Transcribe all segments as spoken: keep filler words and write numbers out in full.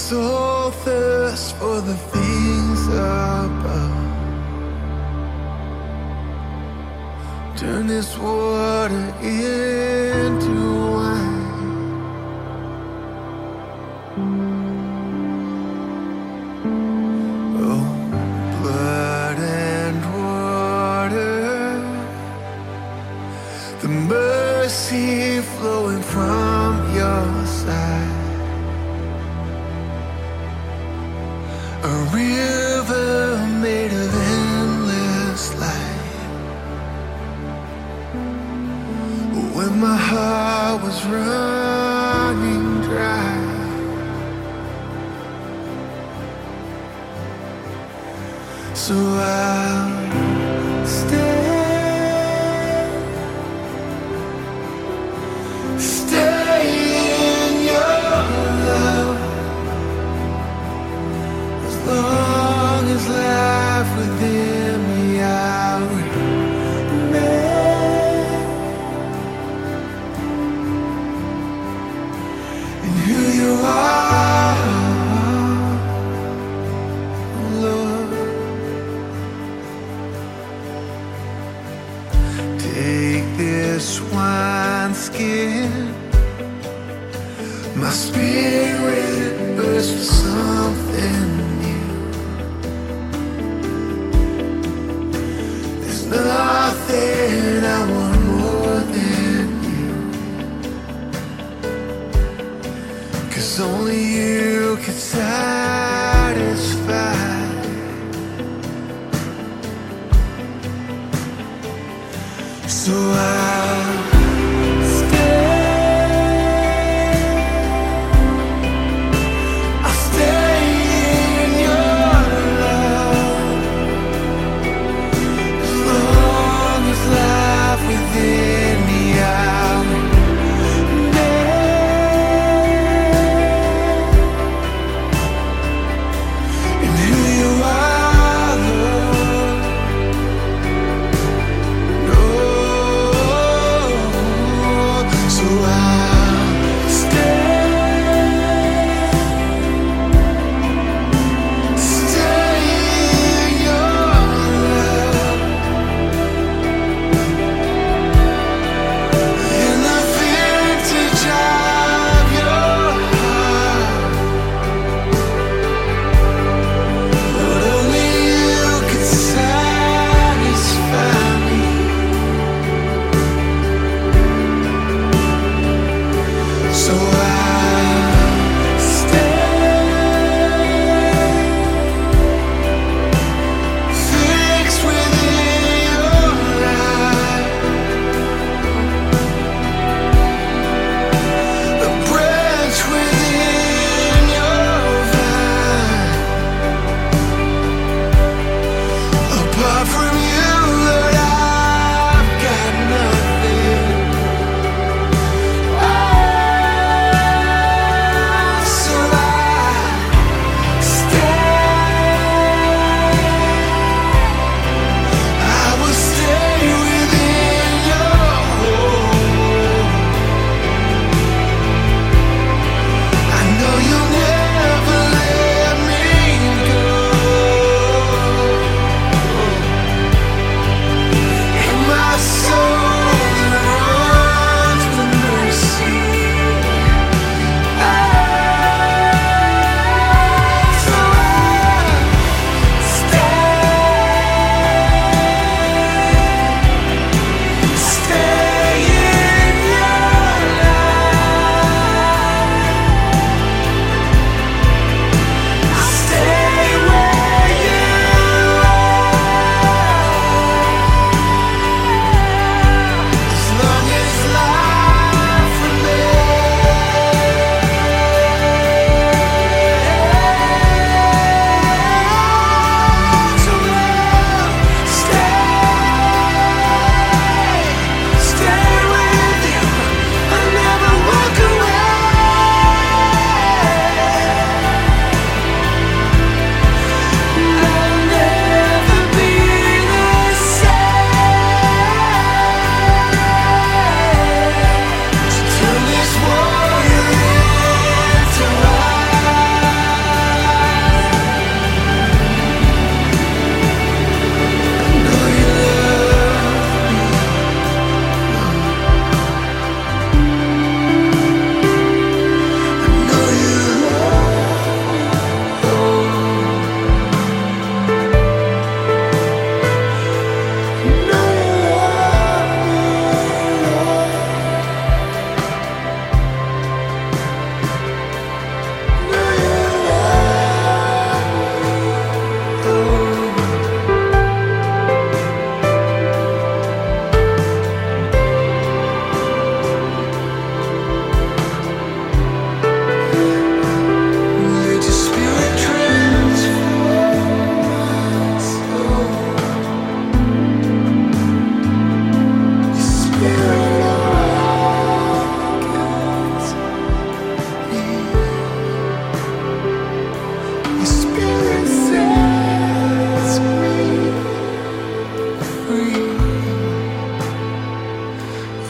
soul thirsts for the things above. Turn this water into wine. Oh, blood and water, the mercy flowing from your side. A river made of endless light. When my heart was running dry, so I'll stay, stay in your love. As long as life within me, I'll remain in who you are, Lord. Take this wineskin, my spirit bursts for something. Nothing I want more than you, 'cause only you can satisfy. So I'll so I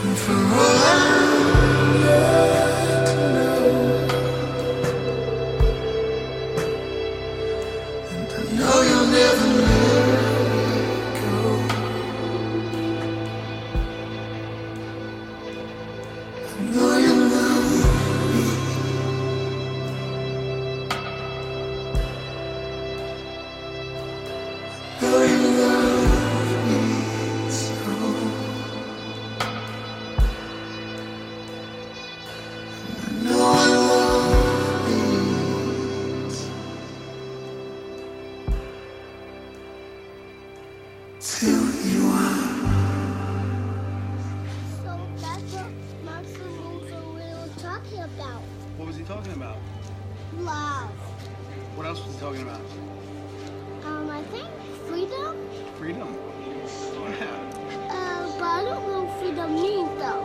For all I learned to know, and I know you'll never let me go. I know you'll love me. I know you love me so. I know I love these till you are. So that's what Max and Uncle were talking about. What was he talking about? Love. What else was he talking about? Um, I think freedom. Freedom. Yeah. Uh, but I don't know what freedom means though.